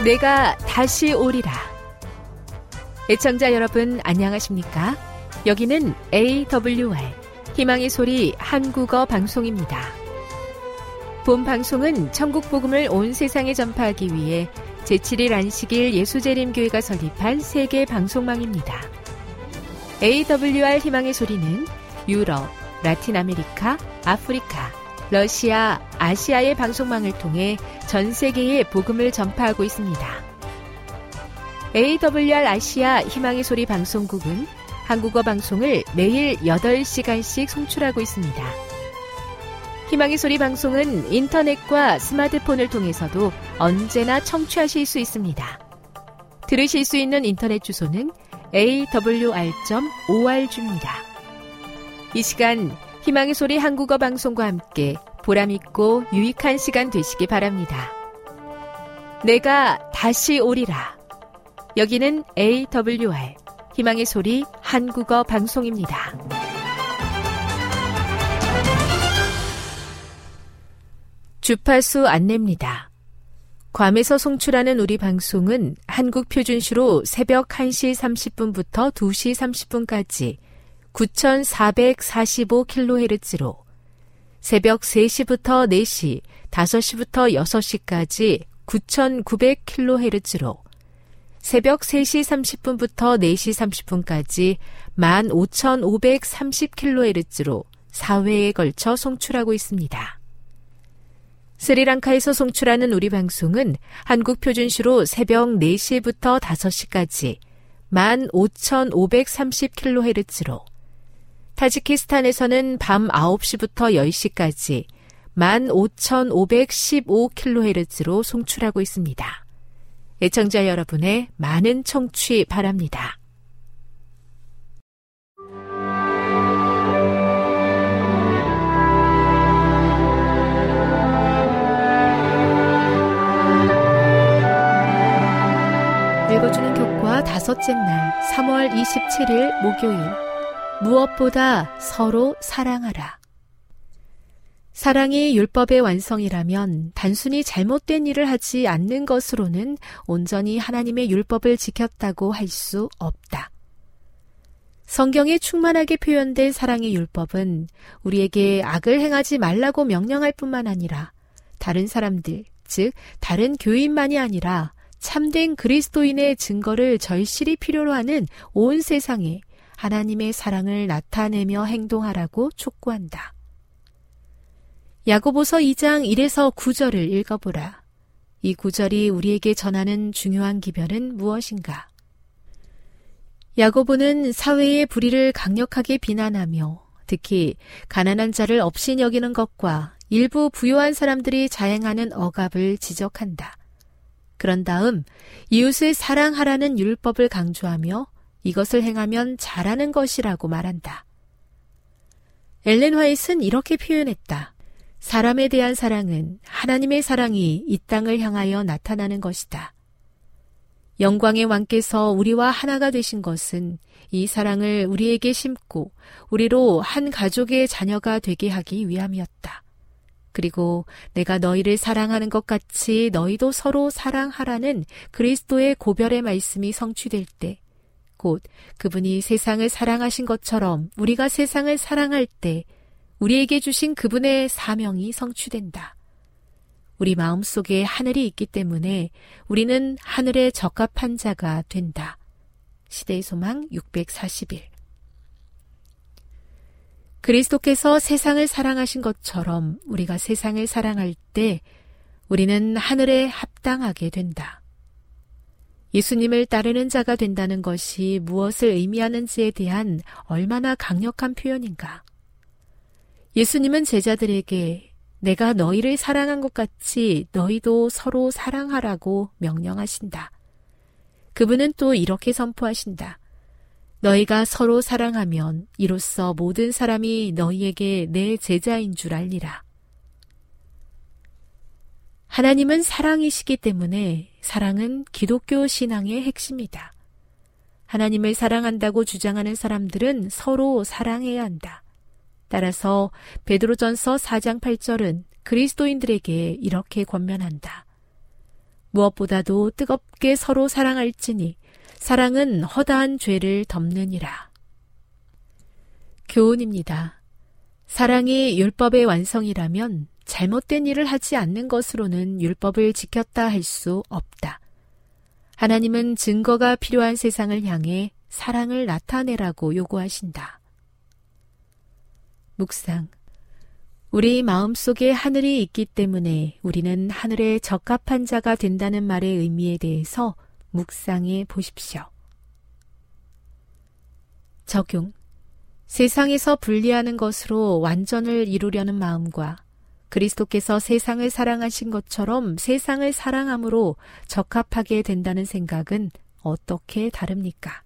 내가 다시 오리라. 애청자 여러분 안녕하십니까? 여기는 AWR 희망의 소리 한국어 방송입니다. 본 방송은 천국 복음을 온 세상에 전파하기 위해 제7일 안식일 예수재림교회가 설립한 세계 방송망입니다. AWR 희망의 소리는 유럽, 라틴 아메리카, 아프리카, 러시아, 아시아의 방송망을 통해 전 세계에 복음을 전파하고 있습니다. AWR 아시아 희망의 소리 방송국은 한국어 방송을 매일 8시간씩 송출하고 있습니다. 희망의 소리 방송은 인터넷과 스마트폰을 통해서도 언제나 청취하실 수 있습니다. 들으실 수 있는 인터넷 주소는 awr.org입니다. 이 시간 희망의 소리 한국어 방송과 함께 보람있고 유익한 시간 되시기 바랍니다. 내가 다시 오리라. 여기는 AWR 희망의 소리 한국어 방송입니다. 주파수 안내입니다. 괌에서 송출하는 우리 방송은 한국 표준시로 새벽 1시 30분부터 2시 30분까지 9445kHz로 새벽 3시부터 4시, 5시부터 6시까지 9900kHz로 새벽 3시 30분부터 4시 30분까지 15530kHz로 4회에 걸쳐 송출하고 있습니다. 스리랑카에서 송출하는 우리 방송은 한국 표준시로 새벽 4시부터 5시까지 15530kHz로 타지키스탄에서는 밤 9시부터 10시까지 15515kHz로 송출하고 있습니다. 애청자 여러분의 많은 청취 바랍니다. 읽어주는 교과 다섯째 날 3월 27일 목요일. 무엇보다 서로 사랑하라. 사랑이 율법의 완성이라면 단순히 잘못된 일을 하지 않는 것으로는 온전히 하나님의 율법을 지켰다고 할 수 없다. 성경에 충만하게 표현된 사랑의 율법은 우리에게 악을 행하지 말라고 명령할 뿐만 아니라 다른 사람들, 즉 다른 교인만이 아니라 참된 그리스도인의 증거를 절실히 필요로 하는 온 세상에 하나님의 사랑을 나타내며 행동하라고 촉구한다. 야고보서 2장 1에서 9절을 읽어보라. 이 구절이 우리에게 전하는 중요한 기별은 무엇인가? 야고보는 사회의 불의를 강력하게 비난하며 특히 가난한 자를 없인 여기는 것과 일부 부유한 사람들이 자행하는 억압을 지적한다. 그런 다음 이웃을 사랑하라는 율법을 강조하며 이것을 행하면 잘하는 것이라고 말한다. 엘렌 화이트는 이렇게 표현했다. 사람에 대한 사랑은 하나님의 사랑이 이 땅을 향하여 나타나는 것이다. 영광의 왕께서 우리와 하나가 되신 것은 이 사랑을 우리에게 심고 우리로 한 가족의 자녀가 되게 하기 위함이었다. 그리고 내가 너희를 사랑하는 것 같이 너희도 서로 사랑하라는 그리스도의 고별의 말씀이 성취될 때 곧 그분이 세상을 사랑하신 것처럼 우리가 세상을 사랑할 때 우리에게 주신 그분의 사명이 성취된다. 우리 마음속에 하늘이 있기 때문에 우리는 하늘에 적합한 자가 된다. 시대의 소망 641. 그리스도께서 세상을 사랑하신 것처럼 우리가 세상을 사랑할 때 우리는 하늘에 합당하게 된다. 예수님을 따르는 자가 된다는 것이 무엇을 의미하는지에 대한 얼마나 강력한 표현인가. 예수님은 제자들에게 내가 너희를 사랑한 것 같이 너희도 서로 사랑하라고 명령하신다. 그분은 또 이렇게 선포하신다. 너희가 서로 사랑하면 이로써 모든 사람이 너희에게 내 제자인 줄 알리라. 하나님은 사랑이시기 때문에 사랑은 기독교 신앙의 핵심이다. 하나님을 사랑한다고 주장하는 사람들은 서로 사랑해야 한다. 따라서 베드로전서 4장 8절은 그리스도인들에게 이렇게 권면한다. 무엇보다도 뜨겁게 서로 사랑할지니 사랑은 허다한 죄를 덮느니라. 교훈입니다. 사랑이 율법의 완성이라면 잘못된 일을 하지 않는 것으로는 율법을 지켰다 할 수 없다. 하나님은 증거가 필요한 세상을 향해 사랑을 나타내라고 요구하신다. 묵상. 우리 마음속에 하늘이 있기 때문에 우리는 하늘에 적합한 자가 된다는 말의 의미에 대해서 묵상해 보십시오. 적용. 세상에서 분리하는 것으로 완전을 이루려는 마음과 그리스도께서 세상을 사랑하신 것처럼 세상을 사랑함으로 적합하게 된다는 생각은 어떻게 다릅니까?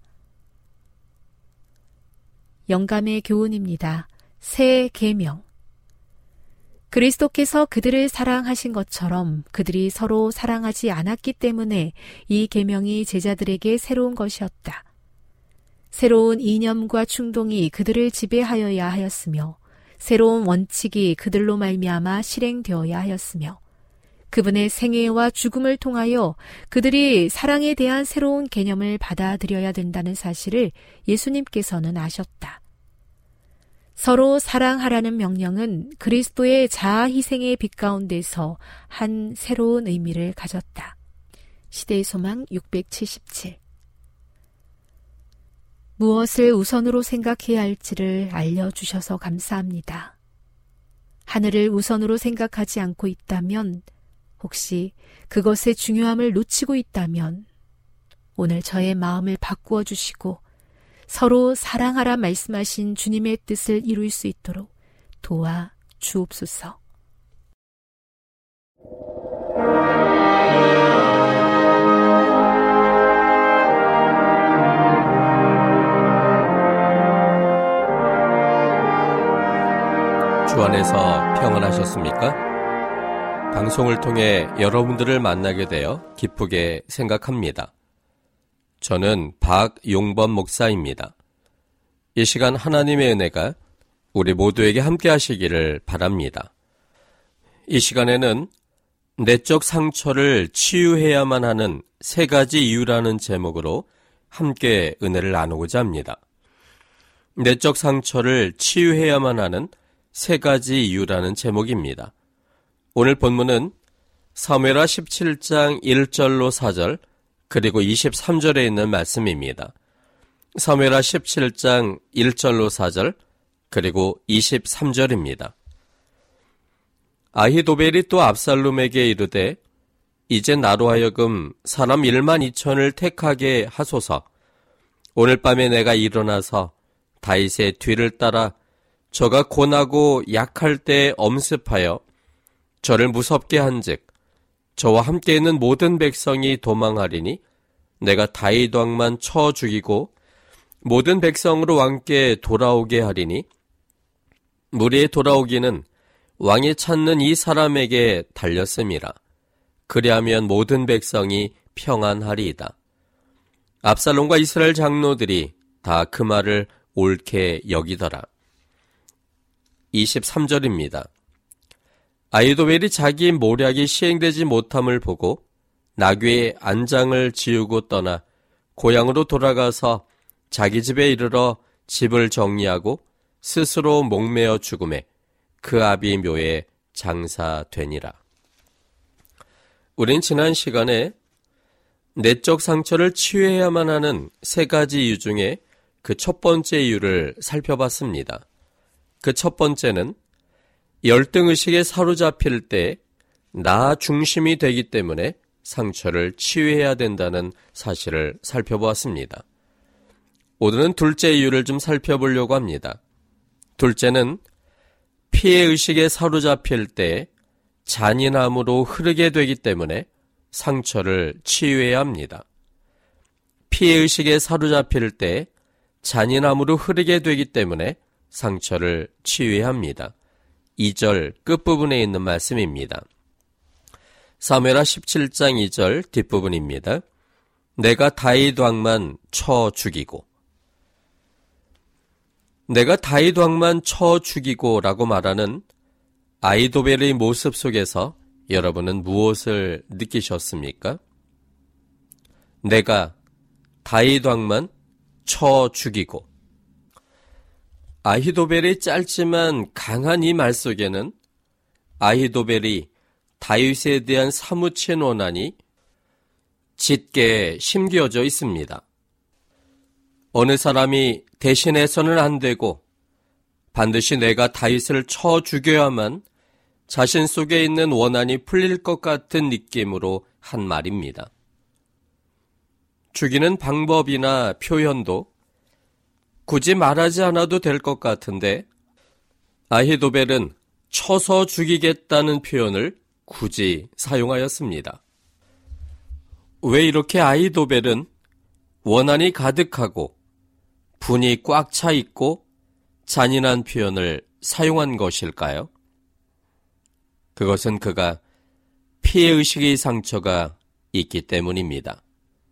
영감의 교훈입니다. 새 계명. 그리스도께서 그들을 사랑하신 것처럼 그들이 서로 사랑하지 않았기 때문에 이 계명이 제자들에게 새로운 것이었다. 새로운 이념과 충동이 그들을 지배하여야 하였으며 새로운 원칙이 그들로 말미암아 실행되어야 하였으며 그분의 생애와 죽음을 통하여 그들이 사랑에 대한 새로운 개념을 받아들여야 된다는 사실을 예수님께서는 아셨다. 서로 사랑하라는 명령은 그리스도의 자아 희생의 빛 가운데서 한 새로운 의미를 가졌다. 시대의 소망 677. 무엇을 우선으로 생각해야 할지를 알려주셔서 감사합니다. 하늘을 우선으로 생각하지 않고 있다면, 혹시 그것의 중요함을 놓치고 있다면, 오늘 저의 마음을 바꾸어 주시고 서로 사랑하라 말씀하신 주님의 뜻을 이룰 수 있도록 도와 주옵소서. 주 안에서 평안하셨습니까? 방송을 통해 여러분들을 만나게 되어 기쁘게 생각합니다. 저는 박용범 목사입니다. 이 시간 하나님의 은혜가 우리 모두에게 함께 하시기를 바랍니다. 이 시간에는 내적 상처를 치유해야만 하는 3가지 이유라는 제목으로 함께 은혜를 나누고자 합니다. 내적 상처를 치유해야만 하는 3가지 이유라는 제목입니다. 오늘 본문은 사무엘하 17장 1절로 4절 그리고 23절에 있는 말씀입니다. 사무엘하 17장 1절로 4절 그리고 23절입니다. 아히도벨이 또 압살롬에게 이르되 이제 나로 하여금 사람 12,000을 택하게 하소서. 오늘 밤에 내가 일어나서 다윗의 뒤를 따라 저가 고나고 약할 때 엄습하여 저를 무섭게 한즉 저와 함께 있는 모든 백성이 도망하리니 내가 다윗 왕만 쳐 죽이고 모든 백성으로 왕께 돌아오게 하리니 무리에 돌아오기는 왕이 찾는 이 사람에게 달렸음이라. 그리하면 모든 백성이 평안하리이다. 압살롬과 이스라엘 장로들이 다 그 말을 옳게 여기더라. 23절입니다. 아히도벨이 자기 모략이 시행되지 못함을 보고 나귀의 안장을 지우고 떠나 고향으로 돌아가서 자기 집에 이르러 집을 정리하고 스스로 목매어 죽음에 그 아비 묘에 장사되니라. 우린 지난 시간에 내적 상처를 치유해야만 하는 3가지 이유 중에 그 첫 번째 이유를 살펴봤습니다. 그 첫 번째는 열등의식에 사로잡힐 때 나 중심이 되기 때문에 상처를 치유해야 된다는 사실을 살펴보았습니다. 오늘은 둘째 이유를 좀 살펴보려고 합니다. 둘째는 피해의식에 사로잡힐 때 잔인함으로 흐르게 되기 때문에 상처를 치유해야 합니다. 피해의식에 사로잡힐 때 잔인함으로 흐르게 되기 때문에 상처를 치유해야 합니다. 2절 끝부분에 있는 말씀입니다. 사무엘하 17장 2절 뒷부분입니다. 내가 다윗 왕만 쳐 죽이고. 내가 다윗 왕만 쳐 죽이고 라고 말하는 아히도벨의 모습 속에서 여러분은 무엇을 느끼셨습니까? 내가 다윗 왕만 쳐 죽이고, 아히도벨의 짧지만 강한 이 말 속에는 아히도벨이 다윗에 대한 사무친 원한이 짙게 심겨져 있습니다. 어느 사람이 대신해서는 안 되고 반드시 내가 다윗을 쳐 죽여야만 자신 속에 있는 원한이 풀릴 것 같은 느낌으로 한 말입니다. 죽이는 방법이나 표현도 굳이 말하지 않아도 될 것 같은데 아히도벨은 쳐서 죽이겠다는 표현을 굳이 사용하였습니다. 왜 이렇게 아히도벨은 원한이 가득하고 분이 꽉 차 있고 잔인한 표현을 사용한 것일까요? 그것은 그가 피해의식의 상처가 있기 때문입니다.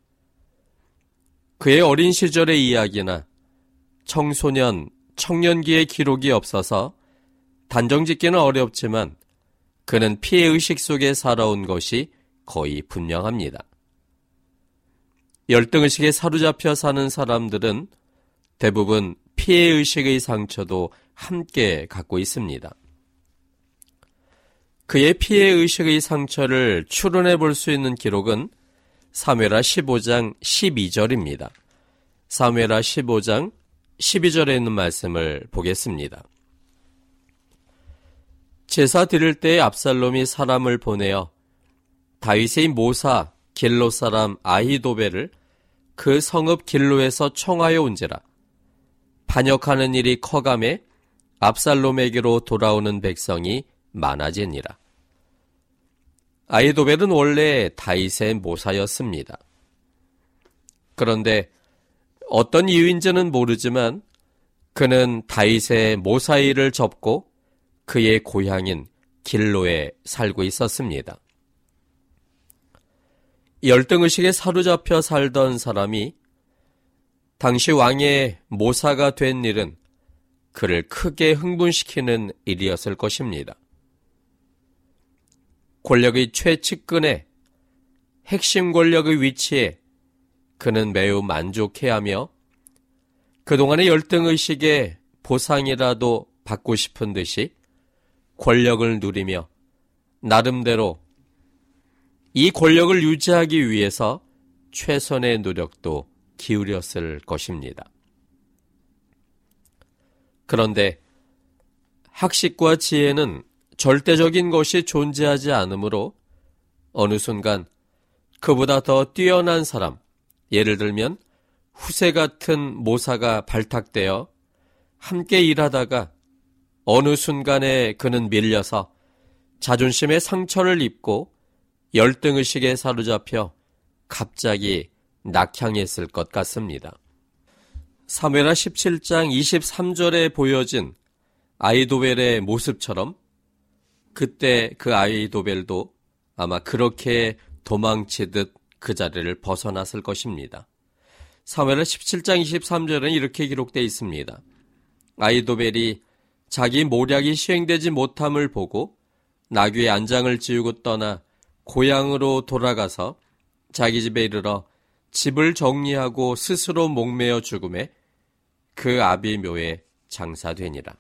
그의 어린 시절의 이야기나 청소년, 청년기의 기록이 없어서 단정짓기는 어렵지만 그는 피해의식 속에 살아온 것이 거의 분명합니다. 열등의식에 사로잡혀 사는 사람들은 대부분 피해의식의 상처도 함께 갖고 있습니다. 그의 피해의식의 상처를 추론해 볼 수 있는 기록은 사무엘하 15장 12절입니다. 사무엘하 15장 12절에 있는 말씀을 보겠습니다. 제사 드릴 때에 압살롬이 사람을 보내어 다윗의 모사 길로 사람 아히도벨을 그 성읍 길로에서 청하여 온지라. 반역하는 일이 커감에 압살롬에게로 돌아오는 백성이 많아지니라. 아히도벨은 원래 다윗의 모사였습니다. 그런데 어떤 이유인지는 모르지만 그는 다윗의 모사 일을 접고 그의 고향인 길로에 살고 있었습니다. 열등의식에 사로잡혀 살던 사람이 당시 왕의 모사가 된 일은 그를 크게 흥분시키는 일이었을 것입니다. 권력의 최측근에 핵심 권력의 위치에 그는 매우 만족해하며 그동안의 열등의식에 보상이라도 받고 싶은 듯이 권력을 누리며 나름대로 이 권력을 유지하기 위해서 최선의 노력도 기울였을 것입니다. 그런데 학식과 지혜는 절대적인 것이 존재하지 않으므로 어느 순간 그보다 더 뛰어난 사람, 예를 들면 후세 같은 모사가 발탁되어 함께 일하다가 어느 순간에 그는 밀려서 자존심의 상처를 입고 열등의식에 사로잡혀 갑자기 낙향했을 것 같습니다. 사무엘하 17장 23절에 보여진 아히도벨의 모습처럼 그때 그 아히도벨도 아마 그렇게 도망치듯 그 자리를 벗어났을 것입니다. 사무엘하 17장 23절에는 이렇게 기록되어 있습니다. 아히도벨이 자기 모략이 시행되지 못함을 보고 나귀의 안장을 지우고 떠나 고향으로 돌아가서 자기 집에 이르러 집을 정리하고 스스로 목매어 죽음에 그 아비 묘에 장사되니라.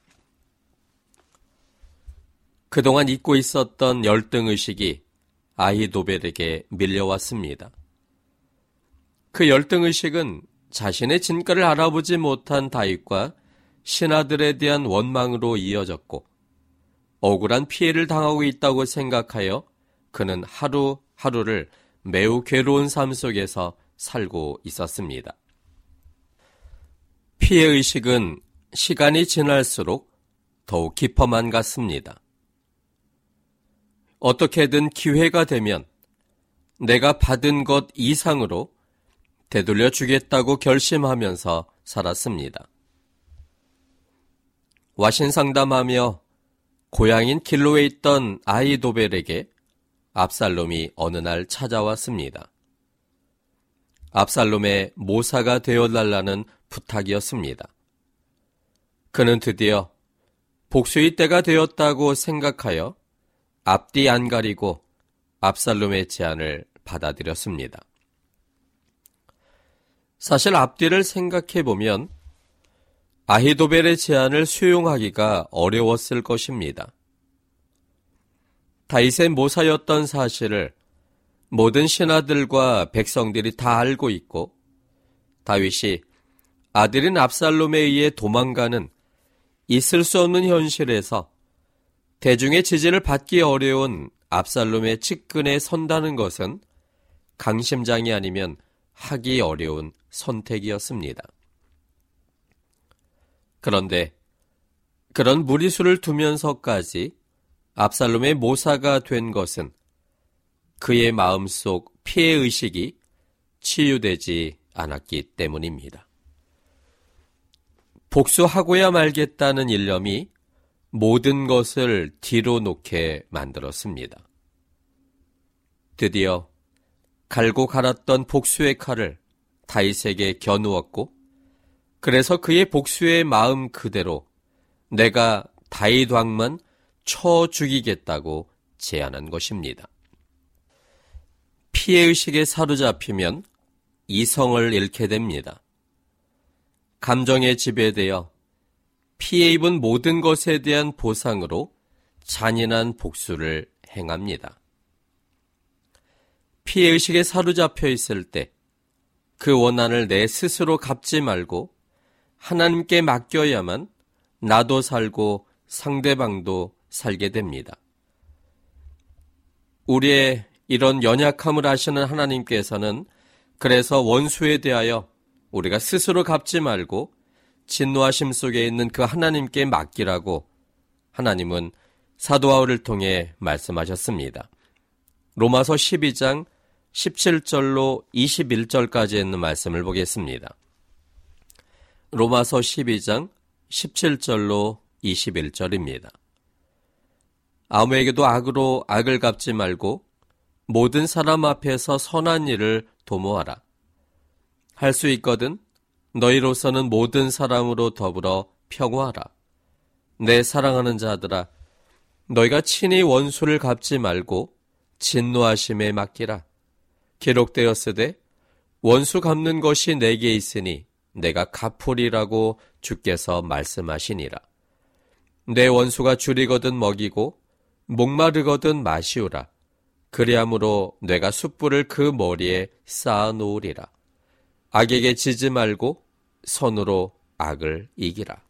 그동안 잊고 있었던 열등의식이 아히도벨에게 밀려왔습니다. 그 열등의식은 자신의 진가를 알아보지 못한 다윗과 신하들에 대한 원망으로 이어졌고 억울한 피해를 당하고 있다고 생각하여 그는 하루하루를 매우 괴로운 삶 속에서 살고 있었습니다. 피해의식은 시간이 지날수록 더욱 깊어만 갔습니다. 어떻게든 기회가 되면 내가 받은 것 이상으로 되돌려 주겠다고 결심하면서 살았습니다. 와신상담하며 고향인 길로에 있던 아히도벨에게 압살롬이 어느 날 찾아왔습니다. 압살롬의 모사가 되어달라는 부탁이었습니다. 그는 드디어 복수의 때가 되었다고 생각하여 앞뒤 안 가리고 압살롬의 제안을 받아들였습니다. 사실 앞뒤를 생각해보면 아히도벨의 제안을 수용하기가 어려웠을 것입니다. 다윗의 모사였던 사실을 모든 신하들과 백성들이 다 알고 있고 다윗이 아들인 압살롬에 의해 도망가는 있을 수 없는 현실에서 대중의 지지를 받기 어려운 압살롬의 측근에 선다는 것은 강심장이 아니면 하기 어려운 선택이었습니다. 그런데 그런 무리수를 두면서까지 압살롬의 모사가 된 것은 그의 마음속 피해의식이 치유되지 않았기 때문입니다. 복수하고야 말겠다는 일념이 모든 것을 뒤로 놓게 만들었습니다. 드디어 갈고 갈았던 복수의 칼을 다윗에게 겨누었고 그래서 그의 복수의 마음 그대로 내가 다윗 왕만 쳐 죽이겠다고 제안한 것입니다. 피해의식에 사로잡히면 이성을 잃게 됩니다. 감정에 지배되어 피해 입은 모든 것에 대한 보상으로 잔인한 복수를 행합니다. 피해의식에 사로잡혀 있을 때 그 원한을 내 스스로 갚지 말고 하나님께 맡겨야만 나도 살고 상대방도 살게 됩니다. 우리의 이런 연약함을 아시는 하나님께서는 그래서 원수에 대하여 우리가 스스로 갚지 말고 진노하심 속에 있는 그 하나님께 맡기라고 하나님은 사도 바울을 통해 말씀하셨습니다. 로마서 12장 17절로 21절까지 있는 말씀을 보겠습니다. 로마서 12장 17절로 21절입니다. 아무에게도 악으로 악을 갚지 말고 모든 사람 앞에서 선한 일을 도모하라. 할 수 있거든 너희로서는 모든 사람으로 더불어 평화하라. 내 사랑하는 자들아, 너희가 친히 원수를 갚지 말고 진노하심에 맡기라. 기록되었으되 원수 갚는 것이 내게 있으니 내가 갚으리라고 주께서 말씀하시니라. 내 원수가 줄이거든 먹이고 목마르거든 마시우라. 그리함으로 내가 숯불을 그 머리에 쌓아 놓으리라. 악에게 지지 말고 선으로 악을 이기라.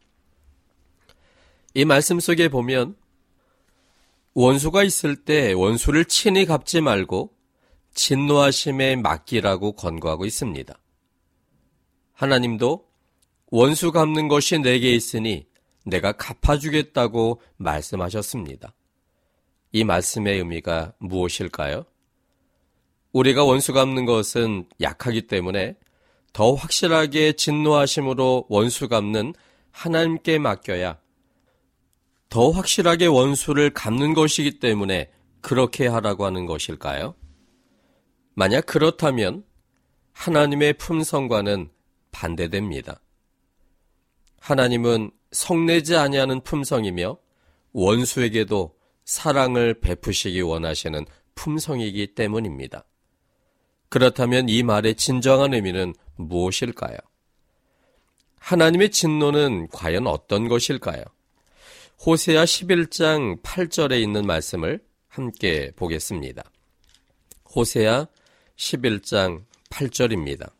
이 말씀 속에 보면 원수가 있을 때 원수를 친히 갚지 말고 진노하심에 맡기라고 권고하고 있습니다. 하나님도 원수 갚는 것이 내게 있으니 내가 갚아주겠다고 말씀하셨습니다. 이 말씀의 의미가 무엇일까요? 우리가 원수 갚는 것은 약하기 때문에 더 확실하게 진노하심으로 원수 갚는 하나님께 맡겨야 더 확실하게 원수를 갚는 것이기 때문에 그렇게 하라고 하는 것일까요? 만약 그렇다면 하나님의 품성과는 반대됩니다. 하나님은 성내지 아니하는 품성이며 원수에게도 사랑을 베푸시기 원하시는 품성이기 때문입니다. 그렇다면 이 말의 진정한 의미는 무엇일까요? 하나님의 진노는 과연 어떤 것일까요? 호세아 11장 8절에 있는 말씀을 함께 보겠습니다. 호세아 11장 8절입니다.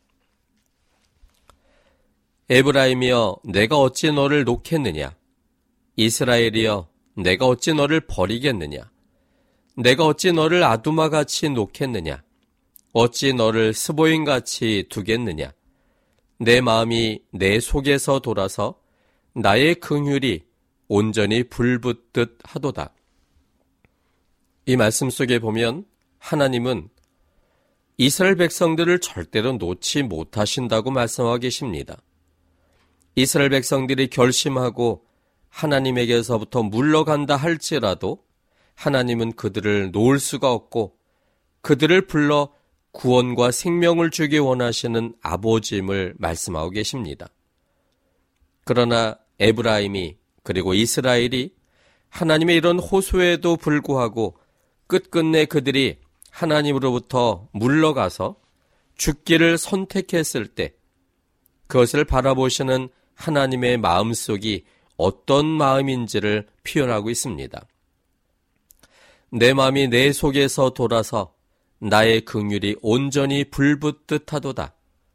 에브라임이여 내가 어찌 너를 놓겠느냐? 이스라엘이여 내가 어찌 너를 버리겠느냐? 내가 어찌 너를 아두마같이 놓겠느냐? 어찌 너를 스보임같이 두겠느냐? 내 마음이 내 속에서 돌아서 나의 긍휼이 온전히 불붙듯 하도다. 이 말씀 속에 보면 하나님은 이스라엘 백성들을 절대로 놓지 못하신다고 말씀하고 계십니다. 이스라엘 백성들이 결심하고 하나님에게서부터 물러간다 할지라도 하나님은 그들을 놓을 수가 없고 그들을 불러 구원과 생명을 주기 원하시는 아버지임을 말씀하고 계십니다. 그러나 에브라임이 그리고 이스라엘이 하나님의 이런 호소에도 불구하고 끝끝내 그들이 하나님으로부터 물러가서 죽기를 선택했을 때 그것을 바라보시는 하나님의 마음속이 어떤 마음인지를 표현하고 있습니다. 내 마음이 내 속에서 돌아서 나의 긍휼이 온전히 불붙듯 하도다.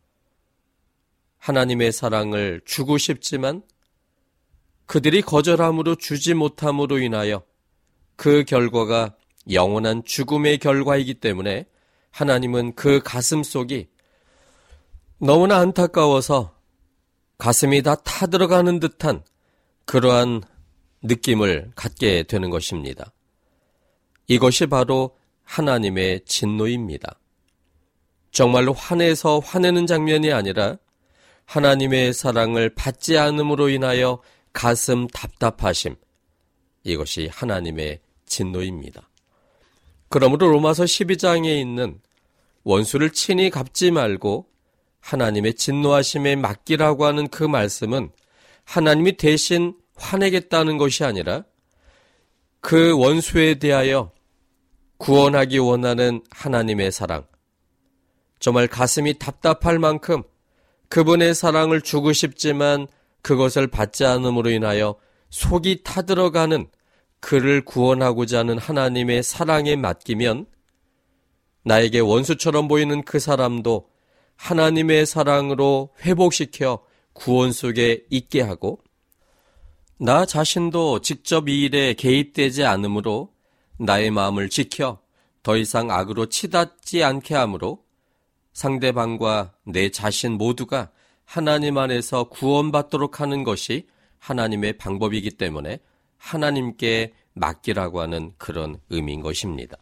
하나님의 사랑을 주고 싶지만 그들이 거절함으로 주지 못함으로 인하여 그 결과가 영원한 죽음의 결과이기 때문에 하나님은 그 가슴 속이 너무나 안타까워서 가슴이 다 타들어가는 듯한 그러한 느낌을 갖게 되는 것입니다. 이것이 바로 하나님의 진노입니다. 정말로 화내서 화내는 장면이 아니라 하나님의 사랑을 받지 않음으로 인하여 가슴 답답하심, 이것이 하나님의 진노입니다. 그러므로 로마서 12장에 있는 원수를 친히 갚지 말고 하나님의 진노하심에 맡기라고 하는 그 말씀은 하나님이 대신 화내겠다는 것이 아니라 그 원수에 대하여 구원하기 원하는 하나님의 사랑, 정말 가슴이 답답할 만큼 그분의 사랑을 주고 싶지만 그것을 받지 않음으로 인하여 속이 타들어가는 그를 구원하고자 하는 하나님의 사랑에 맡기면 나에게 원수처럼 보이는 그 사람도 하나님의 사랑으로 회복시켜 구원 속에 있게 하고 나 자신도 직접 이 일에 개입되지 않으므로 나의 마음을 지켜 더 이상 악으로 치닫지 않게 하므로 상대방과 내 자신 모두가 하나님 안에서 구원받도록 하는 것이 하나님의 방법이기 때문에 하나님께 맡기라고 하는 그런 의미인 것입니다.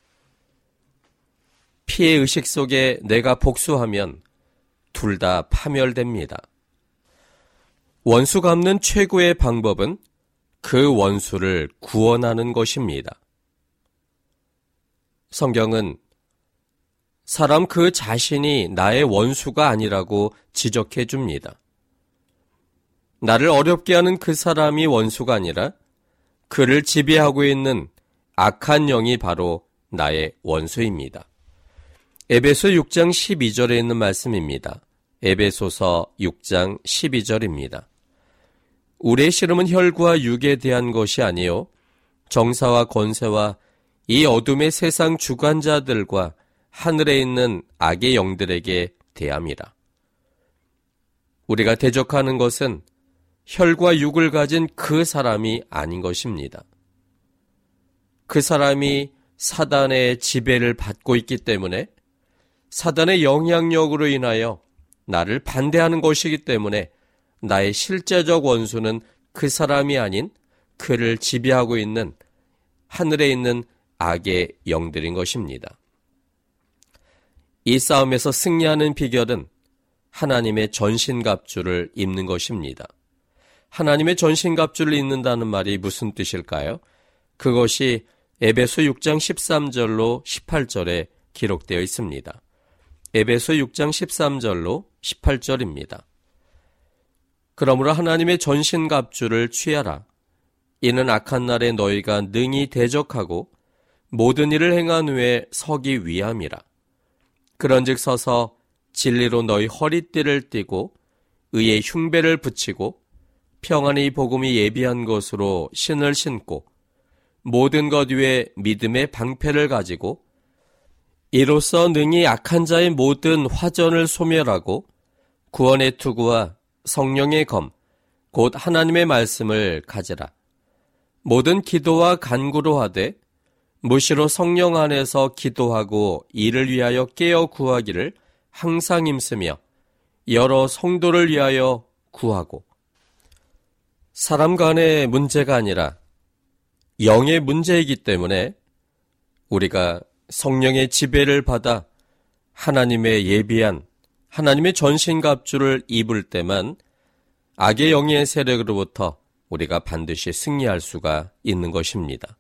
피해의식 속에 내가 복수하면 둘 다 파멸됩니다. 원수 갚는 최고의 방법은 그 원수를 구원하는 것입니다. 성경은 사람 그 자신이 나의 원수가 아니라고 지적해 줍니다. 나를 어렵게 하는 그 사람이 원수가 아니라 그를 지배하고 있는 악한 영이 바로 나의 원수입니다. 에베소 6장 12절에 있는 말씀입니다. 에베소서 6장 12절입니다. 우리의 씨름은 혈과 육에 대한 것이 아니요 정사와 권세와 이 어둠의 세상 주관자들과 하늘에 있는 악의 영들에게 대함이라. 우리가 대적하는 것은 혈과 육을 가진 그 사람이 아닌 것입니다. 그 사람이 사단의 지배를 받고 있기 때문에 사단의 영향력으로 인하여 나를 반대하는 것이기 때문에 나의 실제적 원수는 그 사람이 아닌 그를 지배하고 있는 하늘에 있는 악의 영들인 것입니다. 이 싸움에서 승리하는 비결은 하나님의 전신갑주를 입는 것입니다. 하나님의 전신갑주를 입는다는 말이 무슨 뜻일까요? 그것이 에베소 6장 13절로 18절에 기록되어 있습니다. 에베소 6장 13절로 18절입니다. 그러므로 하나님의 전신갑주를 취하라. 이는 악한 날에 너희가 능히 대적하고 모든 일을 행한 후에 서기 위함이라. 그런즉 서서 진리로 너희 허리띠를 띠고 의의 흉배를 붙이고 평안의 복음이 예비한 것으로 신을 신고 모든 것 위에 믿음의 방패를 가지고 이로써 능히 악한 자의 모든 화전을 소멸하고 구원의 투구와 성령의 검 곧 하나님의 말씀을 가지라. 모든 기도와 간구로 하되 무시로 성령 안에서 기도하고 이를 위하여 깨어 구하기를 항상 힘쓰며 여러 성도를 위하여 구하고. 사람 간의 문제가 아니라 영의 문제이기 때문에 우리가 성령의 지배를 받아 하나님의 예비한 하나님의 전신갑주를 입을 때만 악의 영의 세력으로부터 우리가 반드시 승리할 수가 있는 것입니다.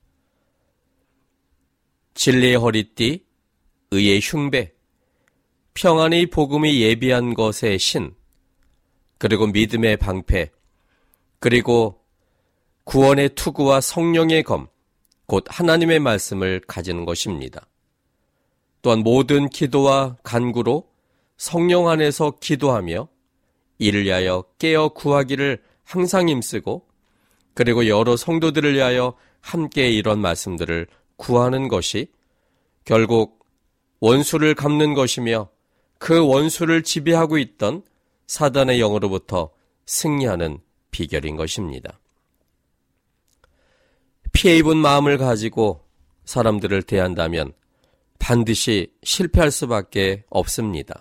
진리의 허리띠, 의의 흉배, 평안의 복음이 예비한 것의 신, 그리고 믿음의 방패, 그리고 구원의 투구와 성령의 검, 곧 하나님의 말씀을 가지는 것입니다. 또한 모든 기도와 간구로 성령 안에서 기도하며 이를 위하여 깨어 구하기를 항상 힘쓰고 그리고 여러 성도들을 위하여 함께 이런 말씀들을 구하는 것이 결국 원수를 갚는 것이며 그 원수를 지배하고 있던 사단의 영으로부터 승리하는 비결인 것입니다. 피해 입은 마음을 가지고 사람들을 대한다면 반드시 실패할 수밖에 없습니다.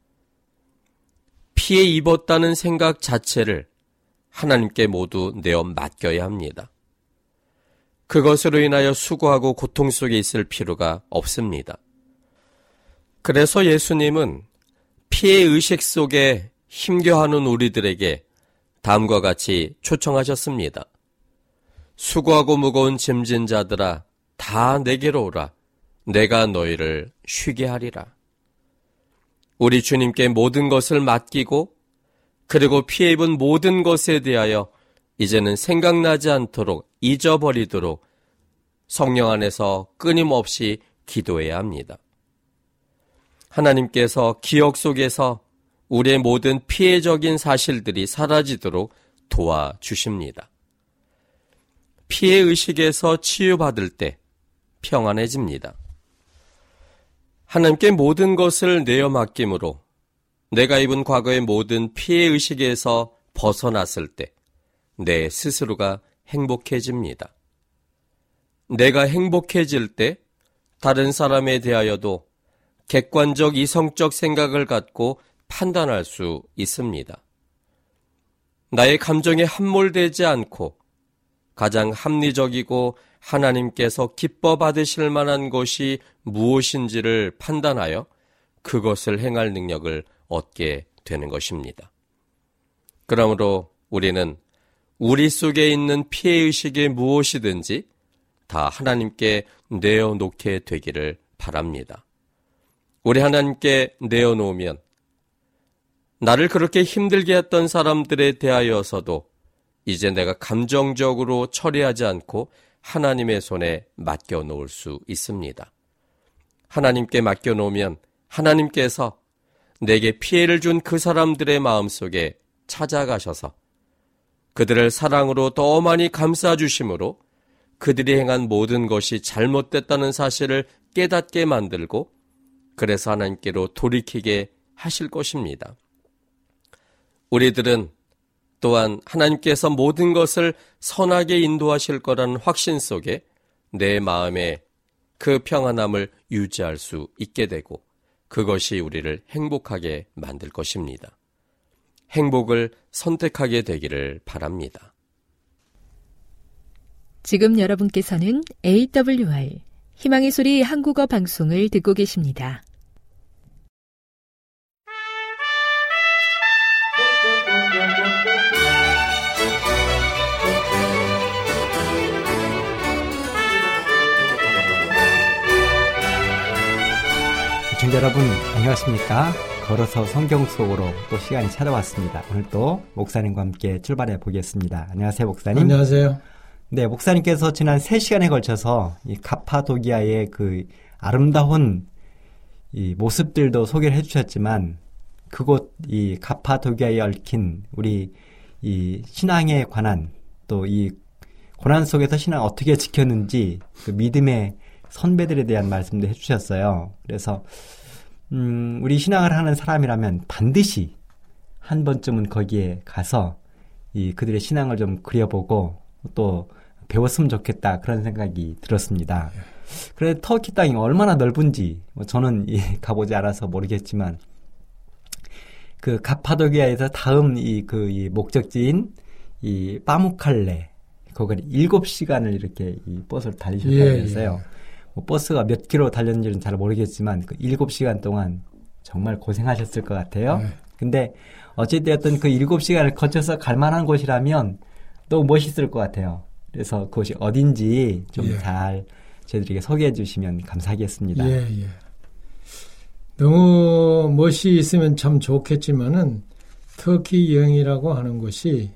피해 입었다는 생각 자체를 하나님께 모두 내어 맡겨야 합니다. 그것으로 인하여 수고하고 고통 속에 있을 필요가 없습니다. 그래서 예수님은 피해 의식 속에 힘겨워하는 우리들에게 다음과 같이 초청하셨습니다. 수고하고 무거운 짐진 자들아 다 내게로 오라. 내가 너희를 쉬게 하리라. 우리 주님께 모든 것을 맡기고 그리고 피해 입은 모든 것에 대하여 이제는 생각나지 않도록 잊어버리도록 성령 안에서 끊임없이 기도해야 합니다. 하나님께서 기억 속에서 우리의 모든 피해적인 사실들이 사라지도록 도와주십니다. 피해 의식에서 치유받을 때 평안해집니다. 하나님께 모든 것을 내어 맡김으로 내가 입은 과거의 모든 피해 의식에서 벗어났을 때 내 스스로가 행복해집니다. 내가 행복해질 때 다른 사람에 대하여도 객관적 이성적 생각을 갖고 판단할 수 있습니다. 나의 감정에 함몰되지 않고 가장 합리적이고 하나님께서 기뻐 받으실 만한 것이 무엇인지를 판단하여 그것을 행할 능력을 얻게 되는 것입니다. 그러므로 우리는 우리 속에 있는 피해의식이 무엇이든지 다 하나님께 내어놓게 되기를 바랍니다. 우리 하나님께 내어놓으면 나를 그렇게 힘들게 했던 사람들에 대하여서도 이제 내가 감정적으로 처리하지 않고 하나님의 손에 맡겨놓을 수 있습니다. 하나님께 맡겨놓으면 하나님께서 내게 피해를 준 그 사람들의 마음속에 찾아가셔서 그들을 사랑으로 더 많이 감싸주심으로 그들이 행한 모든 것이 잘못됐다는 사실을 깨닫게 만들고 그래서 하나님께로 돌이키게 하실 것입니다. 우리들은 또한 하나님께서 모든 것을 선하게 인도하실 거라는 확신 속에 내 마음에 그 평안함을 유지할 수 있게 되고 그것이 우리를 행복하게 만들 것입니다. 행복을 선택하게 되기를 바랍니다. 지금 여러분께서는 AWR 희망의 소리 한국어 방송을 듣고 계십니다. 시청자 여러분 안녕하십니까? 걸어서 성경 속으로 또 시간이 찾아왔습니다. 오늘 또 목사님과 함께 출발해 보겠습니다. 안녕하세요, 목사님. 안녕하세요. 네, 목사님께서 지난 3시간에 걸쳐서 이 가파도기아의 그 아름다운 이 모습들도 소개를 해주셨지만 그곳 이 가파도기아에 얽힌 우리 이 신앙에 관한 또 이 고난 속에서 신앙 어떻게 지켰는지 그 믿음의 선배들에 대한 말씀도 해주셨어요. 그래서 우리 신앙을 하는 사람이라면 반드시 한 번쯤은 거기에 가서 이 그들의 신앙을 좀 그려보고 또 배웠으면 좋겠다 그런 생각이 들었습니다. 그런데 터키 땅이 얼마나 넓은지 저는 가보지 않아서 모르겠지만 그 가파도기아에서 다음 이 목적지인 이 파무칼레 거기를 7시간을 이렇게 이 버스를 달리셨다면서요. 버스가 몇 킬로 달렸는지는 잘 모르겠지만 그 7시간 동안 정말 고생하셨을 것 같아요. 근데 어찌되었든 그 7시간을 거쳐서 갈 만한 곳이라면 너무 멋있을 것 같아요. 그래서 그곳이 어딘지 좀 잘 저희들에게 소개해 주시면 감사하겠습니다. 너무 멋이 있으면 참 좋겠지만은 터키 여행이라고 하는 것이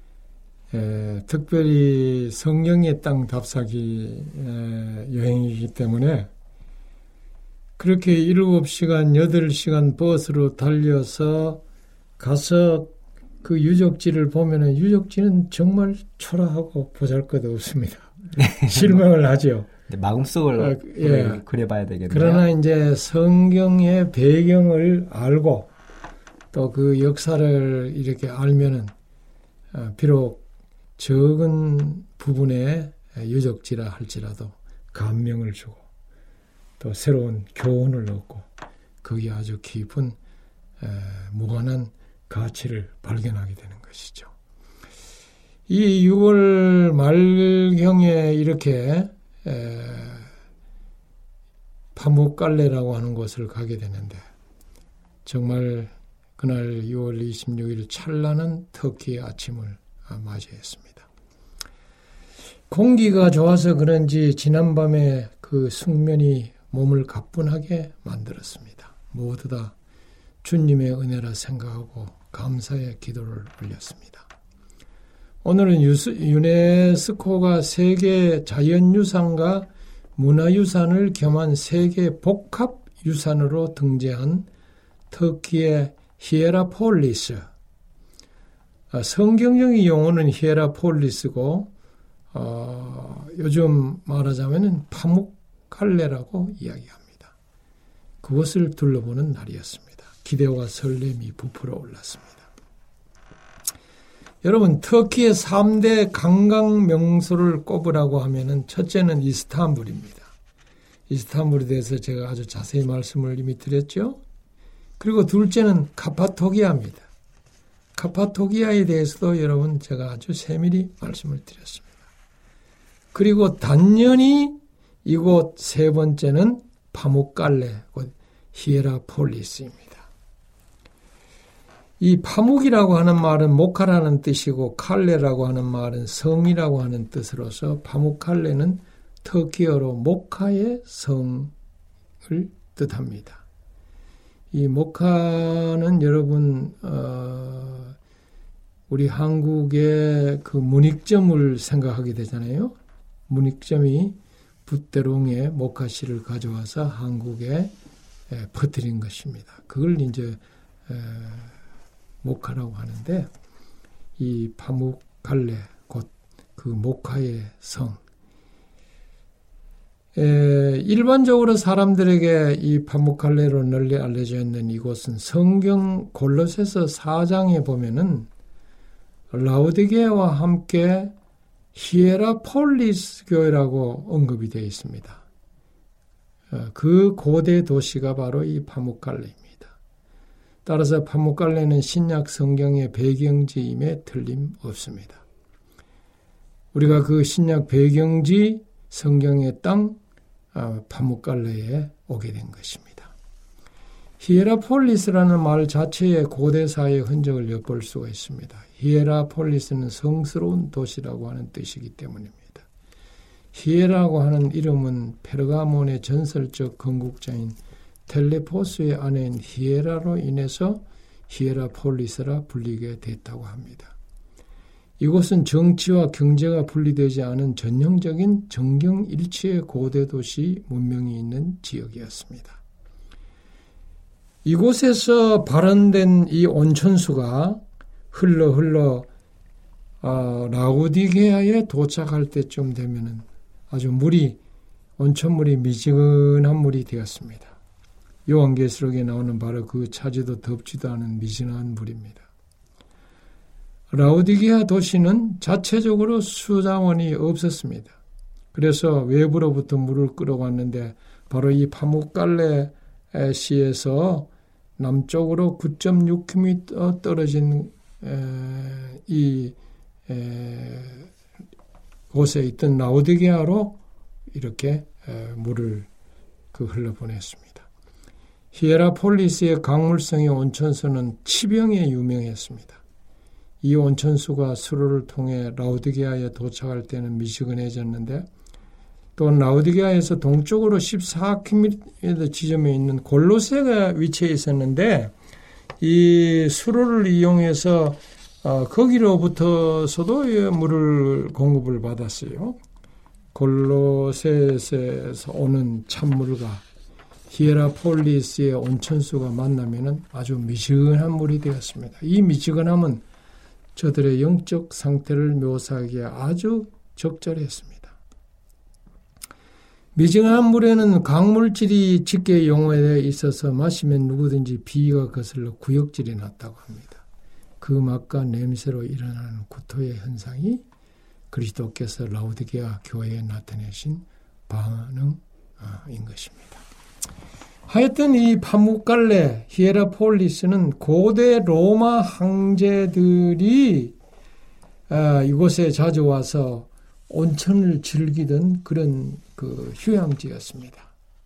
특별히 성령의 땅 답사기 여행이기 때문에 그렇게 7시간, 8시간 버스로 달려서 가서 그 유적지를 보면은 유적지는 정말 초라하고 보잘것없습니다. 실망을 하죠. 마음속을 예. 그려봐야 되겠네요. 그러나 이제 성경의 배경을 알고 또 그 역사를 이렇게 알면은 비록 적은 부분의 유적지라 할지라도 감명을 주고 또 새로운 교훈을 얻고 거기에 아주 깊은 무한한 가치를 발견하게 되는 것이죠. 이 6월 말경에 이렇게 파묵갈레라고 하는 곳을 가게 되는데 정말 그날 6월 26일 찬란한 터키의 아침을 맞이했습니다. 공기가 좋아서 그런지 지난밤에 그 숙면이 몸을 가뿐하게 만들었습니다. 모두 다 주님의 은혜라 생각하고 감사의 기도를 올렸습니다. 오늘은 유네스코가 세계 자연유산과 문화유산을 겸한 세계 복합유산으로 등재한 터키의 히에라폴리스. 성경적인 용어는 히에라폴리스고 요즘 말하자면 파묵갈레라고 이야기합니다. 그것을 둘러보는 날이었습니다. 기대와 설렘이 부풀어 올랐습니다. 여러분, 터키의 3대 관광 명소를 꼽으라고 하면은 첫째는 이스탄불입니다. 이스탄불에 대해서 제가 아주 자세히 말씀을 이미 드렸죠. 그리고 둘째는 카파도키아입니다. 카파도키아에 대해서도 여러분 제가 아주 세밀히 말씀을 드렸습니다. 그리고 단연히 이곳 세 번째는 파묵갈레, 곧 히에라폴리스입니다. 이 파묵이라고 하는 말은 모카라는 뜻이고 칼레라고 하는 말은 성이라고 하는 뜻으로서 파묵칼레는 터키어로 모카의 성을 뜻합니다. 이 모카는 여러분 우리 한국의 그 문익점을 생각하게 되잖아요. 문익점이 붓대롱에 모카씨를 가져와서 한국에 퍼뜨린 것입니다. 그걸 이제 모카라고 하는데 이 파묵갈레 곧 그 모카의 성. 일반적으로 사람들에게 이 파묵갈레로 널리 알려져 있는 이곳은 성경 골로새서 4장에 보면은 라오디게아와 함께 히에라폴리스 교회라고 언급이 되어 있습니다. 그 고대 도시가 바로 이 파묵갈레입니다. 따라서 파묵갈레는 신약 성경의 배경지임에 틀림없습니다. 우리가 그 신약 배경지 성경의 땅 파묵갈레에 오게 된 것입니다. 히에라폴리스라는 말 자체의 고대사의 흔적을 엿볼 수가 있습니다. 히에라폴리스는 성스러운 도시라고 하는 뜻이기 때문입니다. 히에라고 하는 이름은 페르가몬의 전설적 건국자인 텔레포스의 아내인 히에라로 인해서 히에라폴리스라 불리게 됐다고 합니다. 이곳은 정치와 경제가 분리되지 않은 전형적인 정경일치의 고대도시 문명이 있는 지역이었습니다. 이곳에서 발원된 이 온천수가 흘러 라오디게아에 도착할 때쯤 되면은 아주 온천물이 미지근한 물이 되었습니다. 요한계시록에 나오는 바로 그 차지도 덥지도 않은 미지근한 물입니다. 라오디게아 도시는 자체적으로 수자원이 없었습니다. 그래서 외부로부터 물을 끌어왔는데 바로 이 파묵갈레 시에서 남쪽으로 9.6km 떨어진 이 곳에 있던 라오디게아로 이렇게 물을 흘러보냈습니다. 히에라폴리스의 강물성의 온천수는 치병에 유명했습니다. 이 온천수가 수로를 통해 라오디게아에 도착할 때는 미지근해졌는데 또 라오디게아에서 동쪽으로 14km 지점에 있는 골로새가 위치해 있었는데 이 수로를 이용해서 거기로부터서도 물을 공급을 받았어요. 골로새에서 오는 찬물과 히에라폴리스의 온천수가 만나면은 아주 미지근한 물이 되었습니다. 이 미지근함은 저들의 영적 상태를 묘사하기에 아주 적절했습니다. 미지근한 물에는 강물질이 짙게 용해되어 있어서 마시면 누구든지 비위가 거슬러 구역질이 났다고 합니다. 그 맛과 냄새로 일어나는 구토의 현상이 그리스도께서 라오디게아 교회에 나타내신 반응인 것입니다. 하여튼 이 파묵갈레 히에라폴리스는 고대 로마 황제들이 이곳에 자주 와서 온천을 즐기던 그런 그 휴양지였습니다.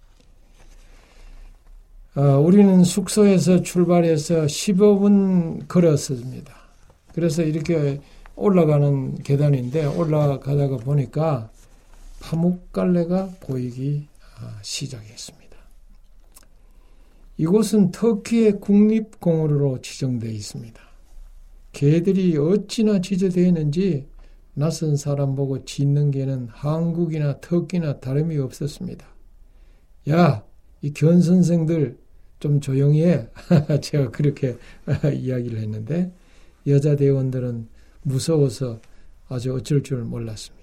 우리는 숙소에서 출발해서 15분 걸었습니다. 그래서 이렇게 올라가는 계단인데 올라가다가 보니까 파묵갈레가 보이기 시작했습니다. 이곳은 터키의 국립공원으로 지정되어 있습니다. 개들이 어찌나 지저되어 있는지 낯선 사람 보고 짖는 개는 한국이나 터키나 다름이 없었습니다. 야, 이 견 선생들 좀 조용히 해. 제가 그렇게 이야기를 했는데 여자 대원들은 무서워서 아주 어쩔 줄 몰랐습니다.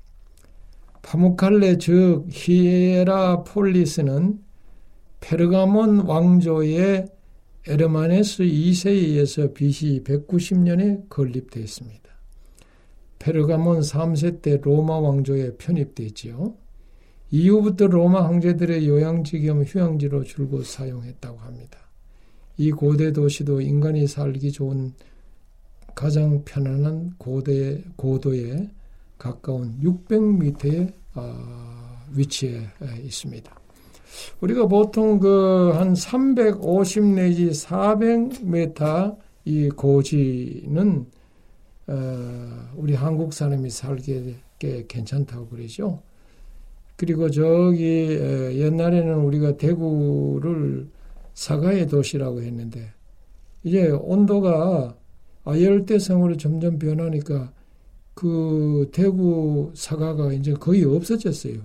파묵칼레 즉 히에라폴리스는 페르가몬 왕조의 에르마네스 2세에 의해서 BC 190년에 건립되어 있습니다. 페르가몬 3세 때 로마 왕조에 편입되었지요. 이후부터 로마 황제들의 요양지 겸 휴양지로 줄곧 사용했다고 합니다. 이 고대 도시도 인간이 살기 좋은 가장 편안한 고도에 가까운 600m의 위치에 있습니다. 우리가 보통 한 350 내지 400m 이 고지는 우리 한국 사람이 살기에 괜찮다고 그러죠. 그리고 저기 옛날에는 우리가 대구를 사가의 도시라고 했는데 이제 온도가 열대성으로 점점 변하니까 그 대구 사가가 이제 거의 없어졌어요.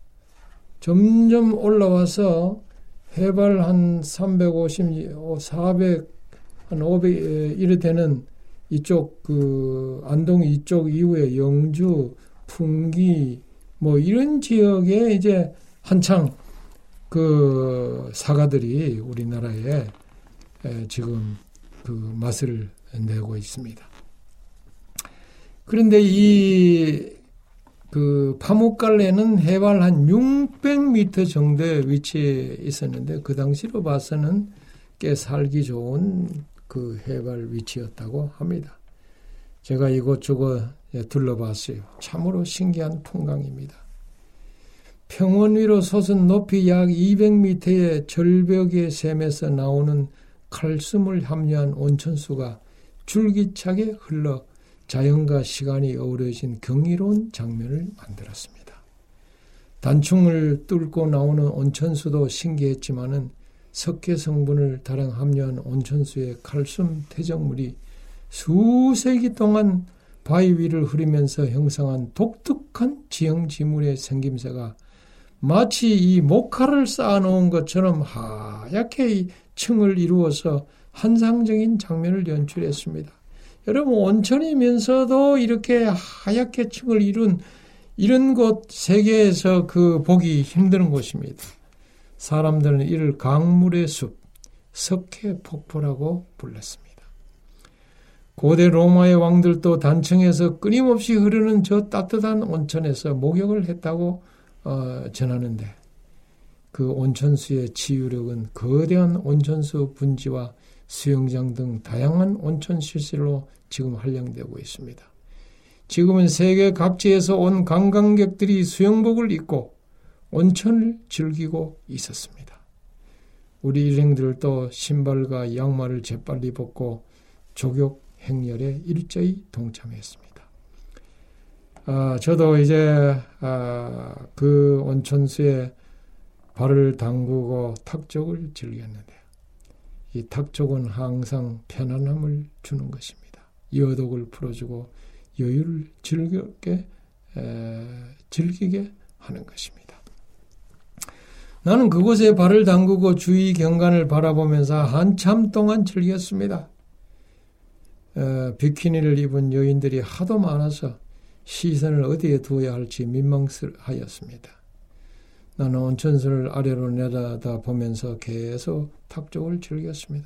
점점 올라와서 해발 한 350, 400, 한 500 이래 되는 이쪽 그 안동 이쪽 이후에 영주, 풍기 뭐 이런 지역에 이제 한창 그 사가들이 우리나라에 지금 그 맛을 내고 있습니다. 그런데 이 그 파묵갈레는 해발 한 600m 정도에 위치해 있었는데 그 당시로 봐서는 꽤 살기 좋은 그 해발 위치였다고 합니다. 제가 이곳저곳 둘러봤어요. 참으로 신기한 풍광입니다. 평원 위로 솟은 높이 약 200m의 절벽의 샘에서 나오는 칼슘을 함유한 온천수가 줄기차게 흘러 자연과 시간이 어우러진 경이로운 장면을 만들었습니다. 단충을 뚫고 나오는 온천수도 신기했지만은 석회 성분을 다량 함유한 온천수의 칼슘 퇴적물이 수세기 동안 바위 위를 흐르면서 형성한 독특한 지형지물의 생김새가 마치 이 목화를 쌓아놓은 것처럼 하얗게 이 층을 이루어서 환상적인 장면을 연출했습니다. 여러분 온천이면서도 이렇게 하얗게 층을 이룬 이런 곳 세계에서 그 보기 힘든 곳입니다. 사람들은 이를 강물의 숲, 석회 폭포라고 불렀습니다. 고대 로마의 왕들도 단층에서 끊임없이 흐르는 저 따뜻한 온천에서 목욕을 했다고 전하는데 그 온천수의 치유력은 거대한 온천수 분지와 수영장 등 다양한 온천 시설로 지금 활용되고 있습니다. 지금은 세계 각지에서 온 관광객들이 수영복을 입고 온천을 즐기고 있었습니다. 우리 일행들도 신발과 양말을 재빨리 벗고 조격 행렬에 일제히 동참했습니다. 저도 이제 그 온천수에 발을 담그고 탁족을 즐겼는데 이 탁족은 항상 편안함을 주는 것입니다. 여독을 풀어주고 여유를 즐기게 하는 것입니다. 나는 그곳에 발을 담그고 주위 경관을 바라보면서 한참 동안 즐겼습니다. 비키니를 입은 여인들이 하도 많아서 시선을 어디에 두어야 할지 민망하였습니다. 나는 온천수를 아래로 내려다보면서 계속 탁족을 즐겼습니다.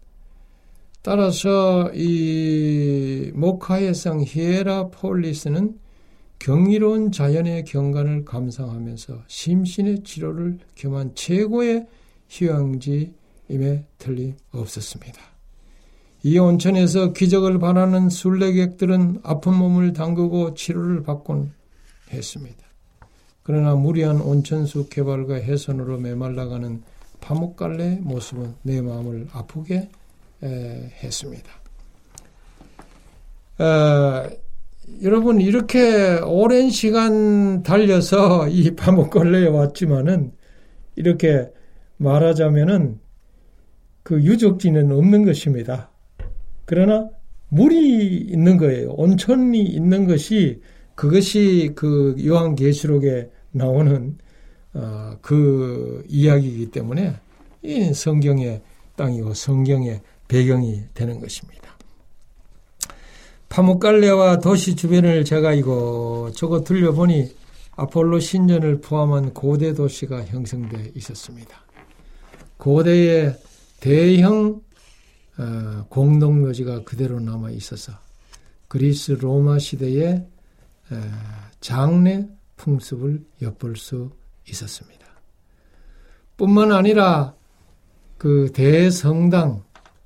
따라서 이 모카의 성 히에라폴리스는 경이로운 자연의 경관을 감상하면서 심신의 치료를 겸한 최고의 휴양지임에 틀림없었습니다. 이 온천에서 기적을 바라는 순례객들은 아픈 몸을 담그고 치료를 받곤 했습니다. 그러나 무리한 온천수 개발과 훼손으로 메말라가는 파묵갈래의 모습은 내 마음을 아프게 했습니다. 여러분, 이렇게 오랜 시간 달려서 이 파묵갈래에 왔지만은 이렇게 말하자면은 그 유적지는 없는 것입니다. 그러나 물이 있는 거예요. 온천이 있는 것이 그것이 그 요한계시록에 나오는 그 이야기이기 때문에 이 성경의 땅이고 성경의 배경이 되는 것입니다. 파묵갈레와 도시 주변을 제가 이것저것 둘러보니 아폴로 신전을 포함한 고대 도시가 형성되어 있었습니다. 고대의 대형 공동묘지가 그대로 남아 있어서 그리스 로마 시대의 장례 풍습을 엿볼 수 있었습니다. 뿐만 아니라 그 대성당,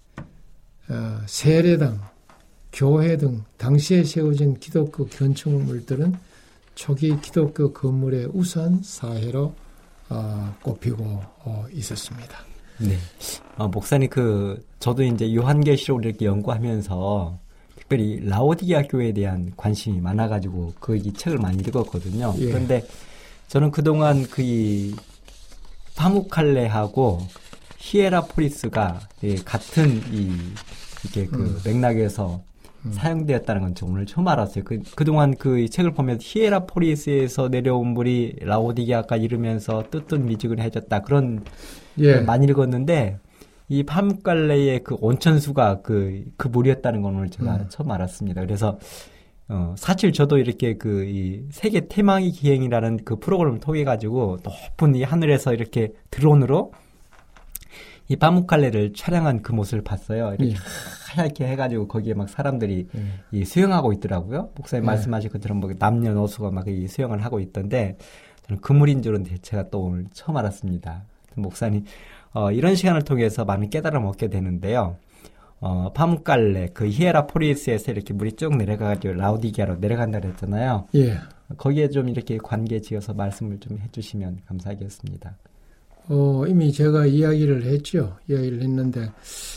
세례당, 교회 등 당시에 세워진 기독교 건축물들은 초기 기독교 건물의 우수한 사회로 꼽히고 있었습니다. 네. 목사님, 저도 이제 요한계시록을 이렇게 연구하면서 특별히 라오디게아 교회에 대한 관심이 많아가지고 이 책을 많이 읽었거든요. 예. 그런데 저는 그동안 이 파묵칼레하고 히에라폴리스가 같은 이렇게 맥락에서 사용되었다는 건 오늘 처음 알았어요. 그동안 이 책을 보면 히에라폴리스에서 내려온 물이 라오디게아까지 이르면서 뜨뜻 미지근히 해졌다. 그런 많이 읽었는데 이 파묵갈레의 그 온천수가 그 물이었다는 건 오늘 제가 처음 알았습니다. 그래서 사실 저도 이렇게 이 세계 태망의 기행이라는 그 프로그램을 통해 가지고 높은 이 하늘에서 이렇게 드론으로 이 파묵갈레를 촬영한 그 모습을 봤어요. 이렇게 하얗게 해가지고 거기에 막 사람들이 이 수영하고 있더라고요. 목사님 말씀하신 것처럼 뭐 남녀노소가 막 이 수영을 하고 있던데 저는 그 물인 줄은 제가 또 오늘 처음 알았습니다. 목사님 이런 시간을 통해서 많은 깨달음을 얻게 되는데요. 파묵갈레 그 히에라폴리스에서 이렇게 물이 쭉 내려가가지고 라오디게아로 내려간다고 했잖아요. 예. 거기에 좀 이렇게 관계 지어서 말씀을 좀 해주시면 감사하겠습니다. 이미 제가 이야기를 했죠. 이야기를 했는데,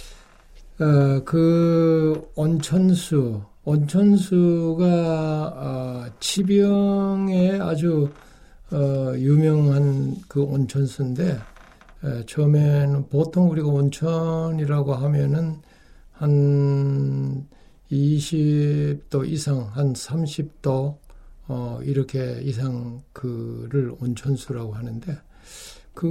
그 온천수가, 치병에 아주, 유명한 그 온천수인데, 처음에는 보통 우리가 온천이라고 하면은 한 20도 이상, 한 30도, 이렇게 이상 그를 온천수라고 하는데, 그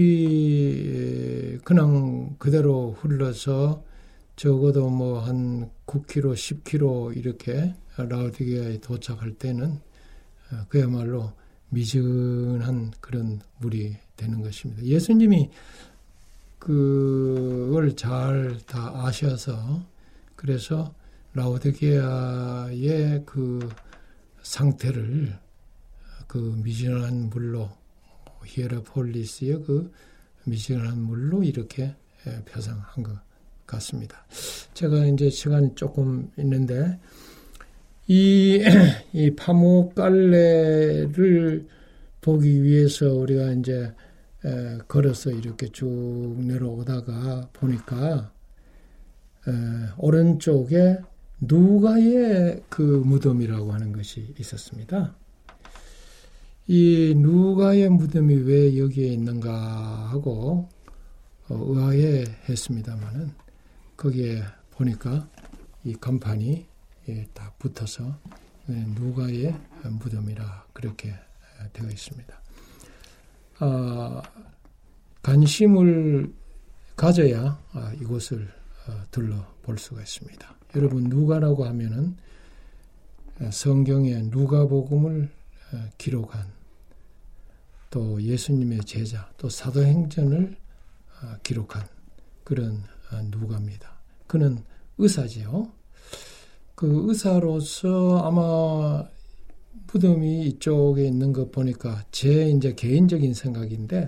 물이 그냥 그대로 흘러서 적어도 뭐 한 9km, 10km 이렇게 라오디게아에 도착할 때는 그야말로 미지근한 그런 물이 되는 것입니다. 예수님이 그걸 잘 다 아셔서 그래서 라오디게아의 그 상태를 그 미지근한 물로 히에라폴리스의 그 미지근한 물로 이렇게 표상한 것 같습니다. 제가 이제 시간이 조금 있는데 이 파묵갈레를 보기 위해서 우리가 이제 걸어서 이렇게 쭉 내려오다가 보니까 오른쪽에 누가의 그 무덤이라고 하는 것이 있었습니다. 이 누가의 무덤이 왜 여기에 있는가 하고 의아해했습니다마는 거기에 보니까 이 간판이 다 붙어서 누가의 무덤이라 그렇게 되어 있습니다. 관심을 가져야 이곳을 둘러볼 수가 있습니다. 여러분, 누가라고 하면은 성경에 누가복음을 기록한 또 예수님의 제자, 또 사도행전을 기록한 그런 누가입니다. 그는 의사지요. 그 의사로서 아마 무덤이 이쪽에 있는 거 보니까 제 이제 개인적인 생각인데,